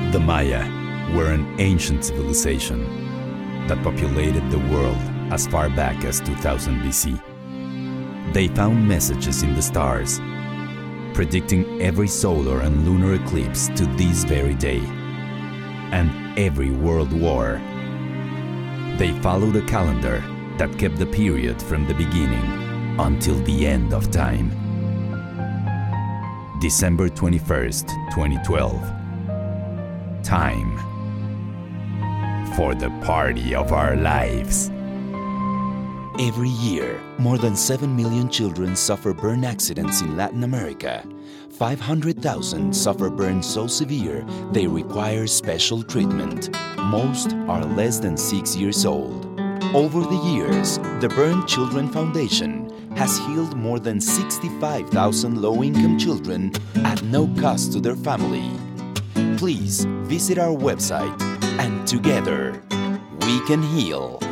The Maya were an ancient civilization that populated the world as far back as 2000 BC. They found messages in the stars, predicting every solar and lunar eclipse to this very day, and every world war. They followed a calendar that kept the period from the beginning until the end of time. December 21st, 2012. Time for the party of our lives. Every year, more than 7 million children suffer burn accidents in Latin America. 500,000 suffer burns so severe they require special treatment. Most are less than 6 years old. Over the years, the Burn Children Foundation has healed more than 65,000 low-income children at no cost to their family. Please visit our website, and together we can heal.